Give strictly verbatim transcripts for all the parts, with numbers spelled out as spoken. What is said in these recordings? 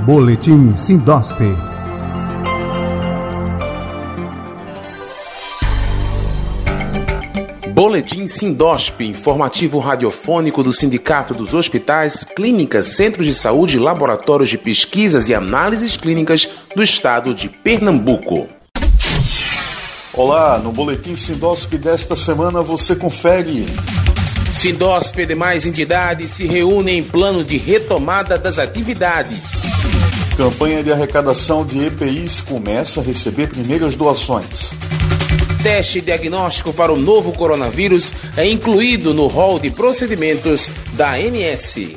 Boletim Sindosp. Boletim Sindosp, informativo radiofônico do Sindicato dos Hospitais, Clínicas, Centros de Saúde e Laboratórios de Pesquisas e Análises Clínicas do Estado de Pernambuco. Olá, no Boletim Sindosp desta semana você confere. Sindosp e demais entidades se reúnem em plano de retomada das atividades. Campanha de arrecadação de E P Is começa a receber primeiras doações. Teste diagnóstico para o novo coronavírus é incluído no rol de procedimentos da A N S.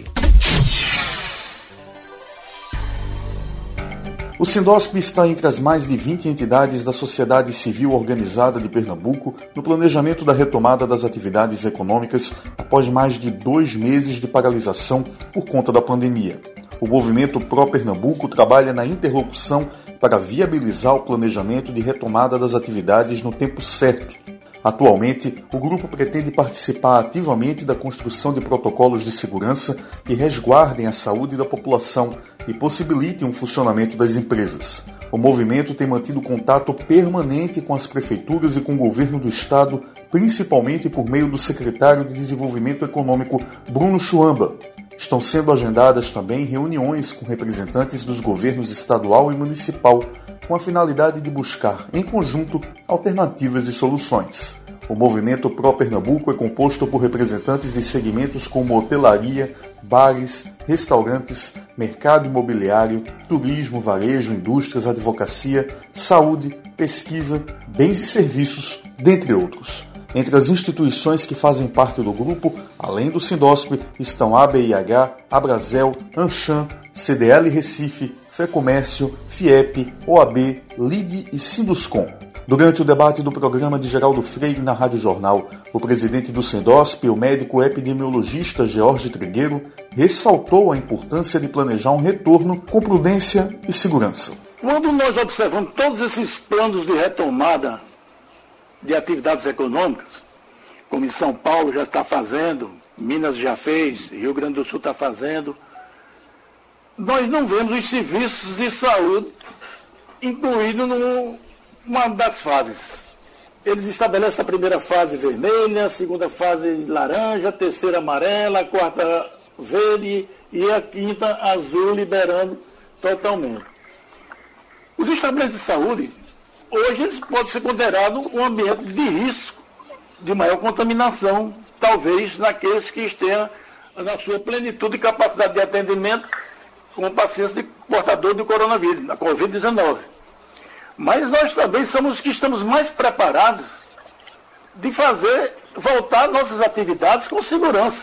O Sindosp está entre as mais de vinte entidades da sociedade civil organizada de Pernambuco no planejamento da retomada das atividades econômicas após mais de dois meses de paralisação por conta da pandemia. O movimento Pró-Pernambuco trabalha na interlocução para viabilizar o planejamento de retomada das atividades no tempo certo. Atualmente, o grupo pretende participar ativamente da construção de protocolos de segurança que resguardem a saúde da população e possibilitem um funcionamento das empresas. O movimento tem mantido contato permanente com as prefeituras e com o governo do estado, principalmente por meio do secretário de Desenvolvimento Econômico, Bruno Chuamba. Estão sendo agendadas também reuniões com representantes dos governos estadual e municipal, com a finalidade de buscar, em conjunto, alternativas e soluções. O movimento Pró-Pernambuco é composto por representantes de segmentos como hotelaria, bares, restaurantes, mercado imobiliário, turismo, varejo, indústrias, advocacia, saúde, pesquisa, bens e serviços, dentre outros. Entre as instituições que fazem parte do grupo, além do Sindosp, estão a B I H, Abrazel, Ancham, C D L Recife, Fecomércio, Fiep, O A B, Lide e Sinduscom. Durante o debate do programa de Geraldo Freire na Rádio Jornal, o presidente do Sindosp, o médico epidemiologista George Trigueiro, ressaltou a importância de planejar um retorno com prudência e segurança. Quando nós observamos todos esses planos de retomada de atividades econômicas, como em São Paulo já está fazendo, Minas já fez, Rio Grande do Sul está fazendo, nós não vemos os serviços de saúde incluídos numa das fases. Eles estabelecem a primeira fase vermelha, a segunda fase laranja, a terceira amarela, a quarta verde e a quinta azul, liberando totalmente. Os estabelecimentos de saúde, hoje eles podem ser considerados um ambiente de risco, de maior contaminação, talvez naqueles que estejam na sua plenitude e capacidade de atendimento com pacientes de portador do coronavírus, da covid dezenove. Mas nós também somos os que estamos mais preparados de fazer voltar nossas atividades com segurança.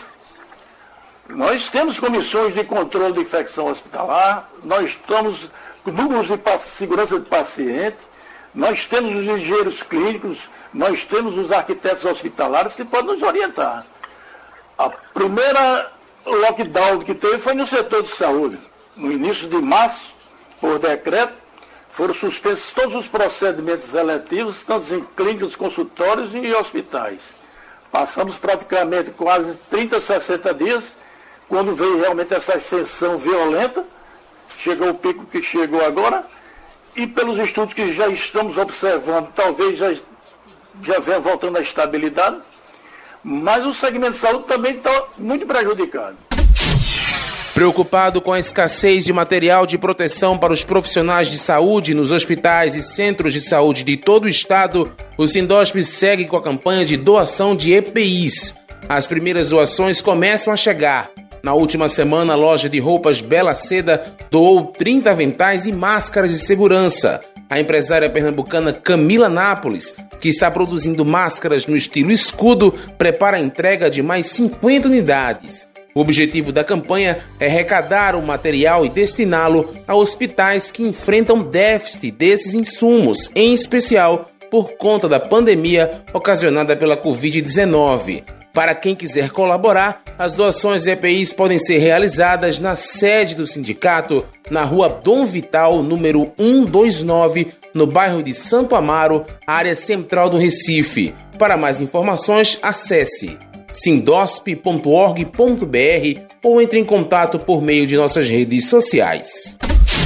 Nós temos comissões de controle de infecção hospitalar, nós estamos com números de segurança de paciente, nós temos os engenheiros clínicos, nós temos os arquitetos hospitalares que podem nos orientar. A primeira lockdown que teve foi no setor de saúde. No início de março, por decreto, foram suspensos todos os procedimentos eletivos, tanto em clínicas, consultórios e hospitais. Passamos praticamente quase trinta, sessenta dias, quando veio realmente essa ascensão violenta, chegou o pico que chegou agora, e pelos estudos que já estamos observando, talvez já, já venha voltando à estabilidade, mas o segmento de saúde também está muito prejudicado. Preocupado com a escassez de material de proteção para os profissionais de saúde nos hospitais e centros de saúde de todo o estado, o Sindosp segue com a campanha de doação de E P Is. As primeiras doações começam a chegar. Na última semana, a loja de roupas Bela Seda doou trinta aventais e máscaras de segurança. A empresária pernambucana Camila Nápoles, que está produzindo máscaras no estilo escudo, prepara a entrega de mais cinquenta unidades. O objetivo da campanha é arrecadar o material e destiná-lo a hospitais que enfrentam déficit desses insumos, em especial por conta da pandemia ocasionada pela covid dezenove. Para quem quiser colaborar, as doações de E P Is podem ser realizadas na sede do sindicato, na rua Dom Vital, número cento e vinte e nove, no bairro de Santo Amaro, área central do Recife. Para mais informações, acesse sindosp ponto org ponto br ou entre em contato por meio de nossas redes sociais.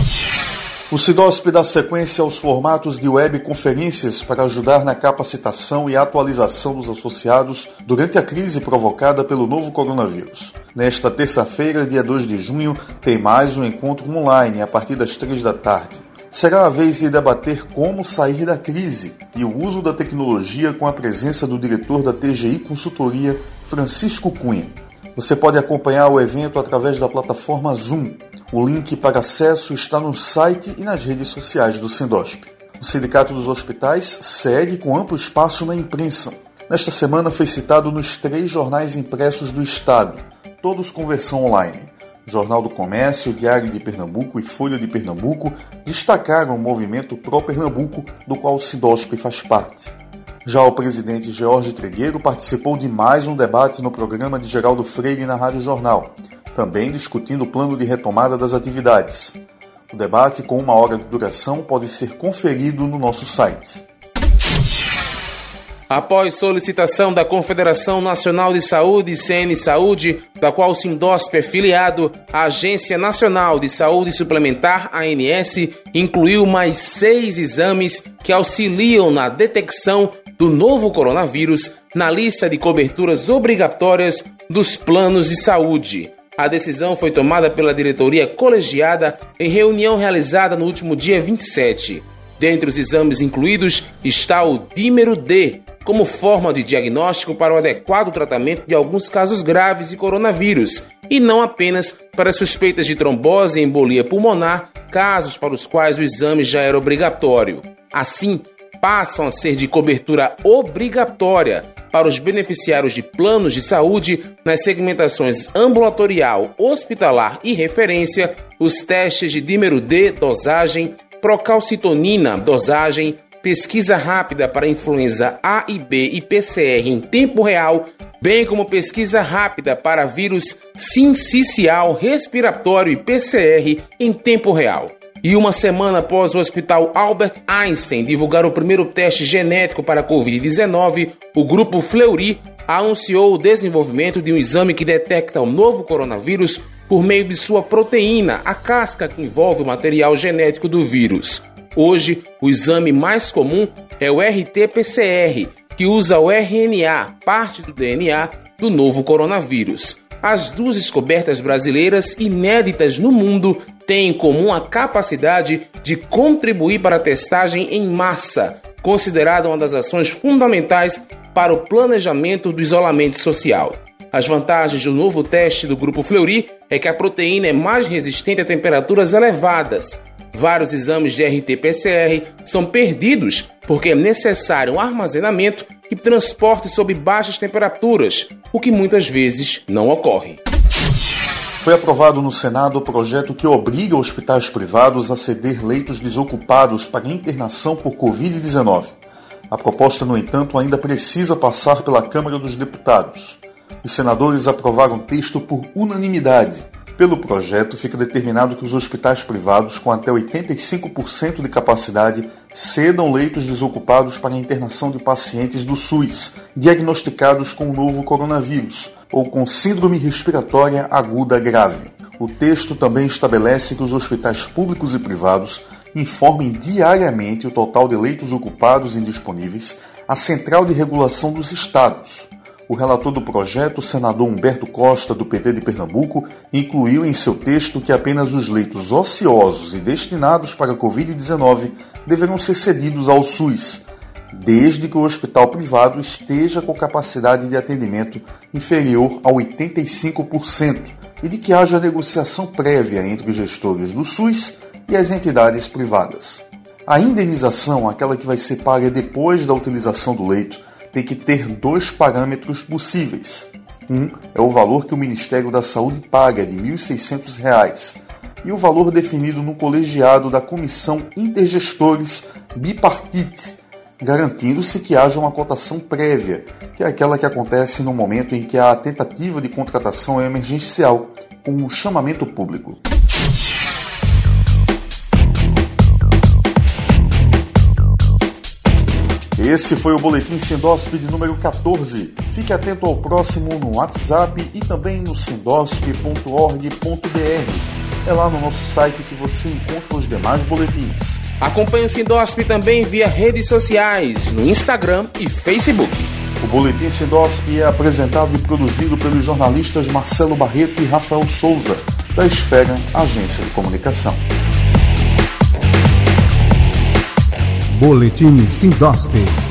O Sindosp dá sequência aos formatos de webconferências para ajudar na capacitação e atualização dos associados durante a crise provocada pelo novo coronavírus. Nesta terça-feira, dia dois de junho, tem mais um encontro online a partir das três da tarde. Será a vez de debater como sair da crise e o uso da tecnologia com a presença do diretor da T G I Consultoria, Francisco Cunha. Você pode acompanhar o evento através da plataforma Zoom. O link para acesso está no site e nas redes sociais do Sindosp. O Sindicato dos Hospitais segue com amplo espaço na imprensa. Nesta semana foi citado nos três jornais impressos do Estado, todos com versão online. Jornal do Comércio, Diário de Pernambuco e Folha de Pernambuco destacaram o movimento pró-Pernambuco, do qual o Sindosp faz parte. Já o presidente George Tregueiro participou de mais um debate no programa de Geraldo Freire na Rádio Jornal, também discutindo o plano de retomada das atividades. O debate, com uma hora de duração, pode ser conferido no nosso site. Após solicitação da Confederação Nacional de Saúde, C N Saúde, da qual o Sindosp é filiado, a Agência Nacional de Saúde Suplementar, A N S, incluiu mais seis exames que auxiliam na detecção do novo coronavírus na lista de coberturas obrigatórias dos planos de saúde. A decisão foi tomada pela diretoria colegiada em reunião realizada no último dia vinte e sete. Dentre os exames incluídos está o dímero D, como forma de diagnóstico para o adequado tratamento de alguns casos graves de coronavírus, e não apenas para suspeitas de trombose e embolia pulmonar, casos para os quais o exame já era obrigatório. Assim, passam a ser de cobertura obrigatória para os beneficiários de planos de saúde nas segmentações ambulatorial, hospitalar e referência, os testes de dímero D, dosagem, procalcitonina, dosagem, pesquisa rápida para influenza A e B e P C R em tempo real, bem como pesquisa rápida para vírus sincicial respiratório e P C R em tempo real. E uma semana após o Hospital Albert Einstein divulgar o primeiro teste genético para a covid dezenove, o grupo Fleury anunciou o desenvolvimento de um exame que detecta o novo coronavírus por meio de sua proteína, a casca que envolve o material genético do vírus. Hoje, o exame mais comum é o R T P C R, que usa o R N A, parte do D N A, do novo coronavírus. As duas descobertas brasileiras inéditas no mundo têm em comum a capacidade de contribuir para a testagem em massa, considerada uma das ações fundamentais para o planejamento do isolamento social. As vantagens do novo teste do Grupo Fleury é que a proteína é mais resistente a temperaturas elevadas. Vários exames de R T P C R são perdidos porque é necessário um armazenamento e transporte sob baixas temperaturas, o que muitas vezes não ocorre. Foi aprovado no Senado o projeto que obriga hospitais privados a ceder leitos desocupados para internação por covid dezenove. A proposta, no entanto, ainda precisa passar pela Câmara dos Deputados. Os senadores aprovaram o texto por unanimidade. Pelo projeto, fica determinado que os hospitais privados com até oitenta e cinco por cento de capacidade cedam leitos desocupados para a internação de pacientes do SUS, diagnosticados com o novo coronavírus ou com síndrome respiratória aguda grave. O texto também estabelece que os hospitais públicos e privados informem diariamente o total de leitos ocupados e indisponíveis à Central de Regulação dos Estados. O relator do projeto, o senador Humberto Costa, do P T de Pernambuco, incluiu em seu texto que apenas os leitos ociosos e destinados para a covid dezenove deverão ser cedidos ao SUS, desde que o hospital privado esteja com capacidade de atendimento inferior a oitenta e cinco por cento e de que haja negociação prévia entre os gestores do SUS e as entidades privadas. A indenização, aquela que vai ser paga depois da utilização do leito, tem que ter dois parâmetros possíveis. Um é o valor que o Ministério da Saúde paga, de mil e seiscentos reais, e o valor definido no colegiado da Comissão Intergestores Bipartite, garantindo-se que haja uma cotação prévia, que é aquela que acontece no momento em que a tentativa de contratação é emergencial, com um chamamento público. Esse foi o Boletim Sindosp de número quatorze. Fique atento ao próximo no WhatsApp e também no sindosp ponto org ponto br. É lá no nosso site que você encontra os demais boletins. Acompanhe o Sindosp também via redes sociais, no Instagram e Facebook. O Boletim Sindosp é apresentado e produzido pelos jornalistas Marcelo Barreto e Rafael Souza, da Esfera Agência de Comunicação. Boletim Sindosp.